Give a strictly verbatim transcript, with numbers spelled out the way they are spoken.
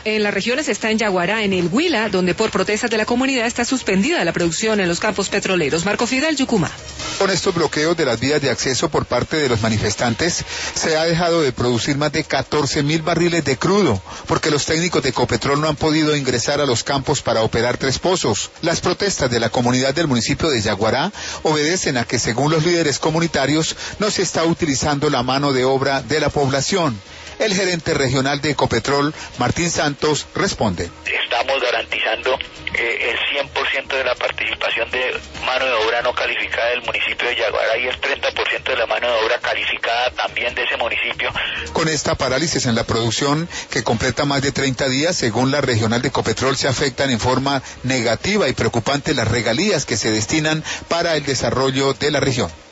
en las regiones está en Yaguará, en el Huila, donde por protestas de la comunidad está suspendida la producción en los campos petroleros. Marco Fidel, Yucumá. Con estos bloqueos de las vías de acceso por parte de los manifestantes, se ha dejado de producir más de catorce mil barriles de crudo, porque los técnicos de Ecopetrol no han podido ingresar a los campos para operar tres pozos. Las protestas de la comunidad del municipio de Yaguará obedecen a que, según los líderes comunitarios, no se está utilizando la mano de obra de la población. El gerente regional de Ecopetrol, Martín Santos, responde. Estamos garantizando eh, el cien por ciento de la participación de mano de obra no calificada del municipio de Yaguará y el treinta por ciento de la mano de obra calificada también de ese municipio. Con esta parálisis en la producción, que completa más de treinta días, según la regional de Ecopetrol, se afectan en forma negativa y preocupante las regalías que se destinan para el desarrollo de la región.